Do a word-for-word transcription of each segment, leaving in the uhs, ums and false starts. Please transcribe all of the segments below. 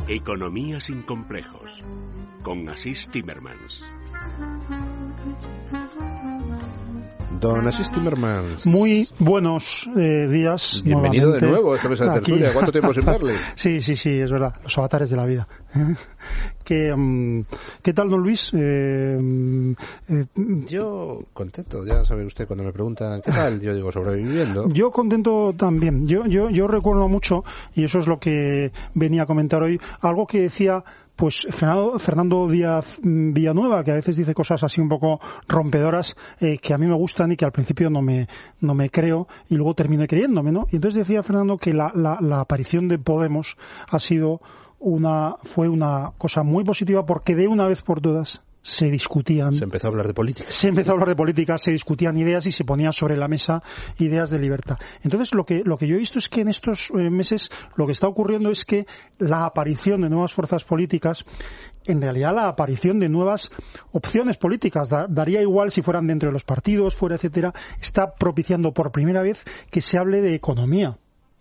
Economía sin complejos, con Asís Timmermans. Don Asís Timmermans. Muy buenos eh, días. Bienvenido de nuevo a esta mesa de tertulia. ¿Cuánto tiempo sin verle? Sí, sí, sí, es verdad. Los avatares de la vida. ¿Qué, um, ¿Qué tal, don Luis? Eh, eh, yo contento. Ya sabe usted, cuando me preguntan ¿qué tal? Yo digo sobreviviendo. Yo contento también. Yo, yo, yo recuerdo mucho, y eso es lo que venía a comentar hoy, algo que decía pues Fernando, Fernando Díaz Villanueva, que a veces dice cosas así un poco rompedoras eh, que a mí me gustan y que al principio no me no me creo y luego termino creyéndome, ¿no? Y entonces decía Fernando que la, la, la aparición de Podemos ha sido una fue una cosa muy positiva porque de una vez por todas se discutían. Se empezó a hablar de política. Se empezó a hablar de política, se discutían ideas y se ponían sobre la mesa ideas de libertad. Entonces, lo que, lo que yo he visto es que en estos eh, meses lo que está ocurriendo es que la aparición de nuevas fuerzas políticas, en realidad la aparición de nuevas opciones políticas, da, daría igual si fueran dentro de los partidos, fuera, etcétera, está propiciando por primera vez que se hable de economía.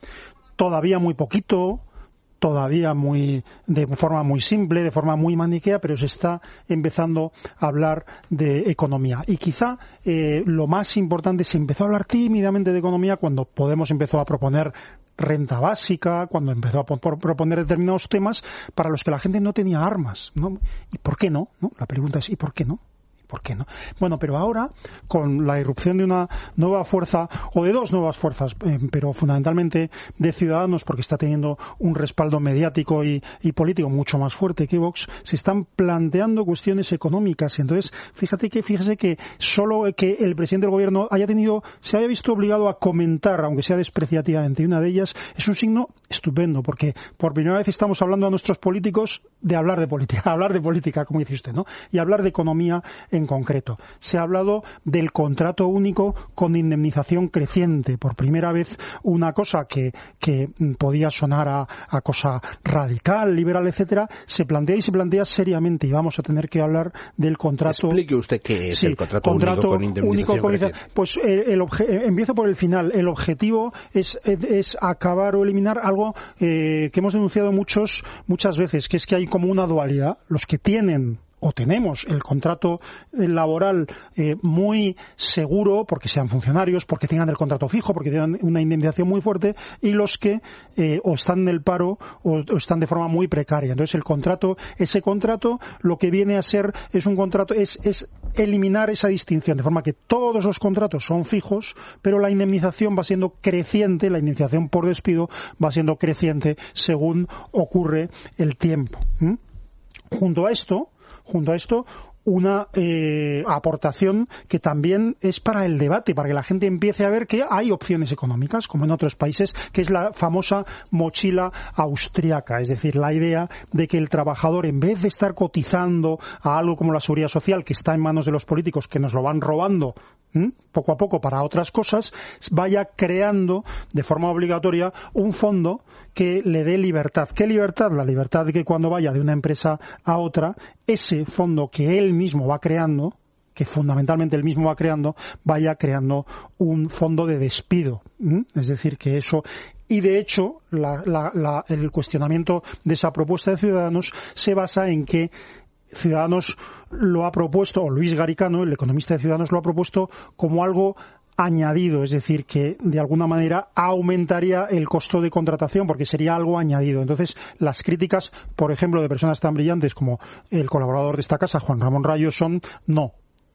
Todavía muy poquito, todavía muy de forma muy simple, de forma muy maniquea, pero se está empezando a hablar de economía. Y quizá eh, lo más importante, se empezó a hablar tímidamente de economía cuando Podemos empezó a proponer renta básica, cuando empezó a proponer determinados temas para los que la gente no tenía armas, ¿no? ¿Y por qué no? ¿No? La pregunta es ¿y por qué no? ¿Por qué no? Bueno, pero ahora, con la irrupción de una nueva fuerza, o de dos nuevas fuerzas, eh, pero fundamentalmente de Ciudadanos, porque está teniendo un respaldo mediático y, y político mucho más fuerte que Vox, se están planteando cuestiones económicas. Entonces, fíjate que, fíjese que solo que el presidente del gobierno haya tenido, se haya visto obligado a comentar, aunque sea despreciativamente, una de ellas, es un signo estupendo, porque por primera vez estamos hablando a nuestros políticos de hablar de política, hablar de política, como dice usted, ¿no? Y hablar de economía en concreto. Se ha hablado del contrato único con indemnización creciente. Por primera vez, una cosa que, que podía sonar a, a cosa radical, liberal, etcétera, se plantea y se plantea seriamente. Y vamos a tener que hablar del contrato. Explique usted qué es sí, el contrato, contrato único con indemnización único creciente. Con, pues el, el obje, empiezo por el final. El objetivo es, es acabar o eliminar algo eh, que hemos denunciado muchos muchas veces, que es que hay como una dualidad. Los que tienen o tenemos el contrato laboral eh, muy seguro, porque sean funcionarios, porque tengan el contrato fijo, porque tengan una indemnización muy fuerte, y los que eh, o están en el paro o, o están de forma muy precaria. Entonces el contrato, ese contrato lo que viene a ser es un contrato, es, es eliminar esa distinción, de forma que todos los contratos son fijos, pero la indemnización va siendo creciente, la indemnización por despido va siendo creciente según ocurre el tiempo. ¿Mm? Junto a esto, Junto a esto, una eh, aportación que también es para el debate, para que la gente empiece a ver que hay opciones económicas, como en otros países, que es la famosa mochila austriaca, es decir, la idea de que el trabajador, en vez de estar cotizando a algo como la seguridad social, que está en manos de los políticos, que nos lo van robando ¿Mm? poco a poco para otras cosas, vaya creando de forma obligatoria un fondo que le dé libertad. ¿Qué libertad? La libertad de que cuando vaya de una empresa a otra, ese fondo que él mismo va creando, que fundamentalmente él mismo va creando, vaya creando un fondo de despido. ¿Mm? Es decir, que eso... Y de hecho, la, la, la, el cuestionamiento de esa propuesta de Ciudadanos se basa en que Ciudadanos lo ha propuesto, o Luis Garicano, el economista de Ciudadanos, lo ha propuesto como algo añadido, es decir, que de alguna manera aumentaría el costo de contratación porque sería algo añadido. Entonces, las críticas, por ejemplo, de personas tan brillantes como el colaborador de esta casa, Juan Ramón Rayo, son no.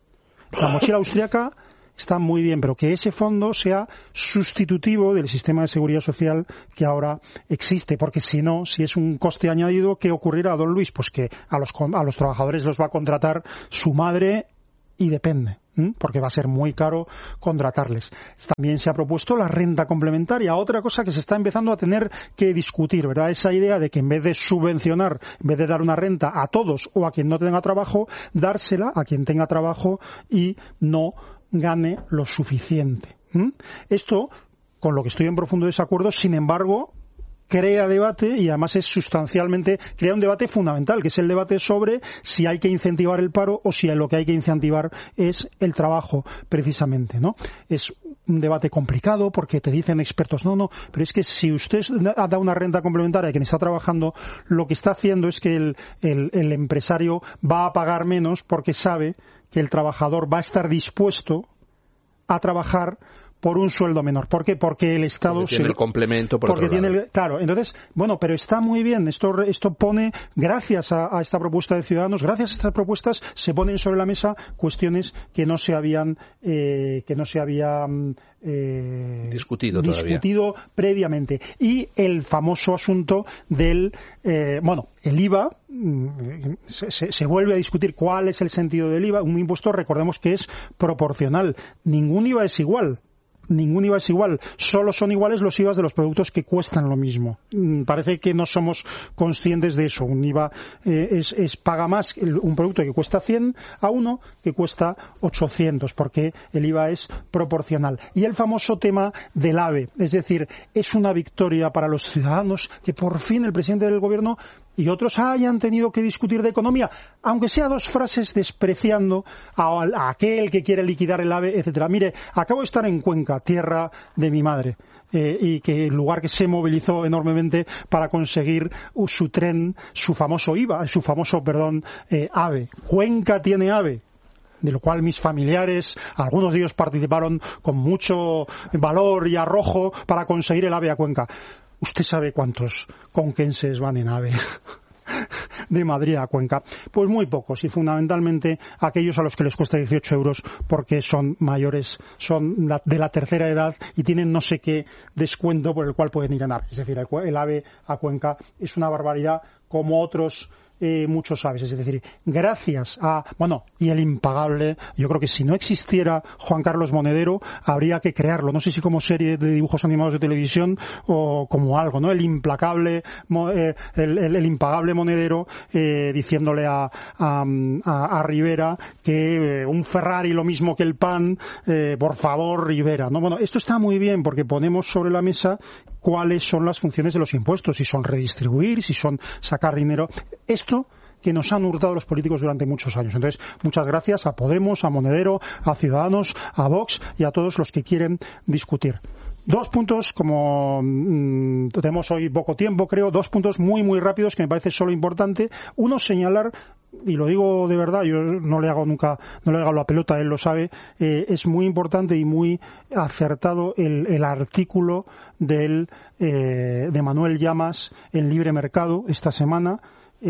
La mochila austriaca está muy bien, pero que ese fondo sea sustitutivo del sistema de seguridad social que ahora existe, porque si no, si es un coste añadido, ¿qué ocurrirá, don Luis? Pues que a los, a los trabajadores los va a contratar su madre y depende, ¿m? porque va a ser muy caro contratarles. También se ha propuesto la renta complementaria, otra cosa que se está empezando a tener que discutir, ¿verdad? Esa idea de que en vez de subvencionar, en vez de dar una renta a todos o a quien no tenga trabajo, dársela a quien tenga trabajo y no gane lo suficiente. ¿Mm? Esto, con lo que estoy en profundo desacuerdo, sin embargo, crea debate y además es sustancialmente, crea un debate fundamental, que es el debate sobre si hay que incentivar el paro o si lo que hay que incentivar es el trabajo, precisamente, ¿no? Es un debate complicado porque te dicen expertos, no, no, pero es que si usted da una renta complementaria a quien está trabajando, lo que está haciendo es que el, el, el empresario va a pagar menos porque sabe que el trabajador va a estar dispuesto a trabajar por un sueldo menor. ¿Por qué? Porque el Estado... Porque tiene se, el complemento por porque otro tiene lado. El, claro, entonces, bueno, pero está muy bien. Esto, esto pone, gracias a, a esta propuesta de Ciudadanos, gracias a estas propuestas, se ponen sobre la mesa cuestiones que no se habían, eh, que no se habían eh, discutido, discutido previamente. Y el famoso asunto del, eh, bueno, el I V A, se, se, se vuelve a discutir cuál es el sentido del I V A. Un impuesto, recordemos que es proporcional. Ningún I V A es igual. Ningún I V A es igual, solo son iguales los I V As de los productos que cuestan lo mismo. Parece que no somos conscientes de eso. Un I V A eh, es, es paga más un producto que cuesta cien a uno que cuesta ochocientos, porque el I V A es proporcional. Y el famoso tema del AVE, es decir, es una victoria para los ciudadanos que por fin el presidente del gobierno y otros hayan tenido que discutir de economía, aunque sea dos frases despreciando a, a aquel que quiere liquidar el AVE, etcétera. Mire, acabo de estar en Cuenca, tierra de mi madre, eh, y que el lugar que se movilizó enormemente para conseguir uh, su tren, su famoso I V A, su famoso, perdón, eh, AVE. Cuenca tiene AVE, de lo cual mis familiares, algunos de ellos participaron con mucho valor y arrojo para conseguir el AVE a Cuenca. ¿Usted sabe cuántos conquenses van en AVE de Madrid a Cuenca? Pues muy pocos, y fundamentalmente aquellos a los que les cuesta dieciocho euros porque son mayores, son de la tercera edad y tienen no sé qué descuento por el cual pueden ir en AVE. Es decir, el AVE a Cuenca es una barbaridad como otros Eh, muchos aves, es decir, gracias a, bueno, y el impagable, yo creo que si no existiera Juan Carlos Monedero, habría que crearlo, no sé si como serie de dibujos animados de televisión o como algo, ¿no? El implacable, eh, el, el, el impagable Monedero, eh, diciéndole a, a, a, a Rivera que eh, un Ferrari lo mismo que el pan, eh, por favor, Rivera, ¿no? Bueno, esto está muy bien porque ponemos sobre la mesa cuáles son las funciones de los impuestos, si son redistribuir, si son sacar dinero. Esto que nos han hurtado los políticos durante muchos años. Entonces, muchas gracias a Podemos, a Monedero, a Ciudadanos, a Vox y a todos los que quieren discutir. Dos puntos, como mmm, tenemos hoy poco tiempo, creo, dos puntos muy, muy rápidos que me parece solo importante. Uno, señalar, y lo digo de verdad, yo no le hago nunca, no le hago la pelota, él lo sabe, eh, es muy importante y muy acertado el, el artículo del, eh, de Manuel Llamas en Libre Mercado esta semana,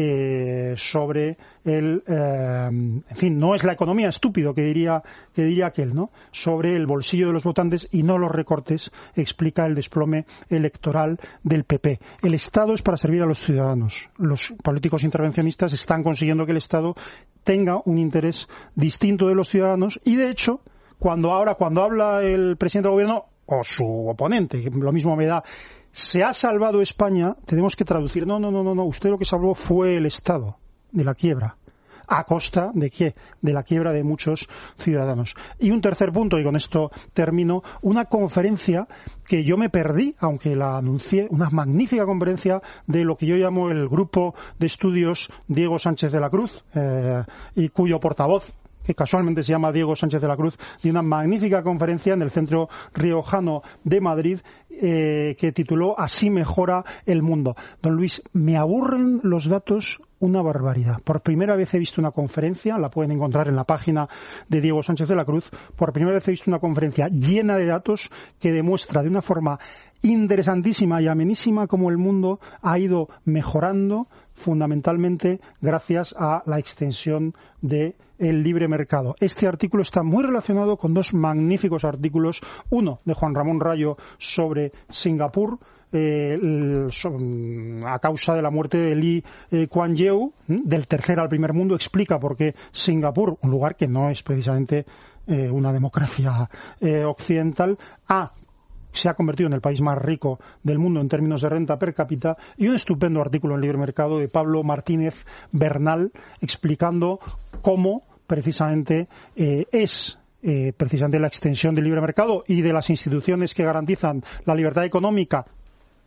Eh, sobre el, eh, en fin, no es la economía, estúpido que diría que diría aquel, ¿no? Sobre el bolsillo de los votantes y no los recortes, explica el desplome electoral del P P. El Estado es para servir a los ciudadanos. Los políticos intervencionistas están consiguiendo que el Estado tenga un interés distinto de los ciudadanos y, de hecho, cuando ahora cuando habla el presidente del gobierno o su oponente, que lo mismo me da, se ha salvado España, tenemos que traducir, no, no, no, no, no, usted lo que salvó fue el Estado de la quiebra. ¿A costa de qué? De la quiebra de muchos ciudadanos. Y un tercer punto, y con esto termino, una conferencia que yo me perdí, aunque la anuncié, una magnífica conferencia de lo que yo llamo el Grupo de Estudios Diego Sánchez de la Cruz, eh, y cuyo portavoz, que casualmente se llama Diego Sánchez de la Cruz, de una magnífica conferencia en el Centro Riojano de Madrid, eh, que tituló Así mejora el mundo. Don Luis, me aburren los datos una barbaridad. Por primera vez he visto una conferencia, la pueden encontrar en la página de Diego Sánchez de la Cruz, por primera vez he visto una conferencia llena de datos que demuestra de una forma interesantísima y amenísima cómo el mundo ha ido mejorando fundamentalmente gracias a la extensión de el libre mercado. Este artículo está muy relacionado con dos magníficos artículos, uno de Juan Ramón Rayo sobre Singapur, eh, el, son, a causa de la muerte de Lee eh, Kuan Yew, del tercer al primer mundo, explica por qué Singapur, un lugar que no es precisamente eh, una democracia eh, occidental, ha se ha convertido en el país más rico del mundo en términos de renta per cápita, y un estupendo artículo en Libre Mercado de Pablo Martínez Bernal explicando cómo precisamente eh, es eh, precisamente la extensión del libre mercado y de las instituciones que garantizan la libertad económica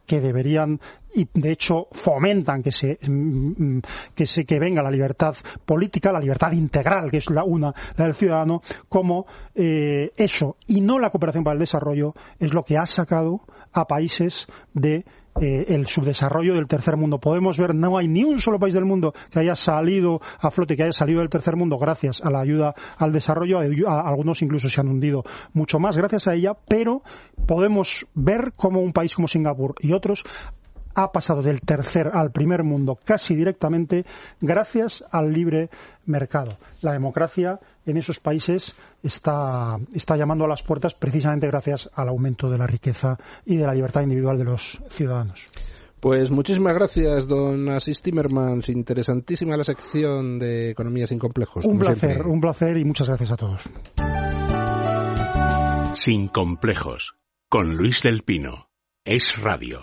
que deberían y de hecho fomentan que se que se que venga la libertad política, la libertad integral, que es la una, la del ciudadano, como eh, eso y no la cooperación para el desarrollo es lo que ha sacado a países de Eh, el subdesarrollo del tercer mundo. Podemos ver, no hay ni un solo país del mundo que haya salido a flote, que haya salido del tercer mundo gracias a la ayuda al desarrollo. A, a, algunos incluso se han hundido mucho más gracias a ella, pero podemos ver cómo un país como Singapur y otros ha pasado del tercer al primer mundo casi directamente gracias al libre mercado. La democracia en esos países está, está llamando a las puertas precisamente gracias al aumento de la riqueza y de la libertad individual de los ciudadanos. Pues muchísimas gracias, don Asís Timmermans. Interesantísima la sección de Economía sin complejos. Un placer, siempre. un placer y muchas gracias a todos. Sin complejos, con Luis del Pino. Es Radio.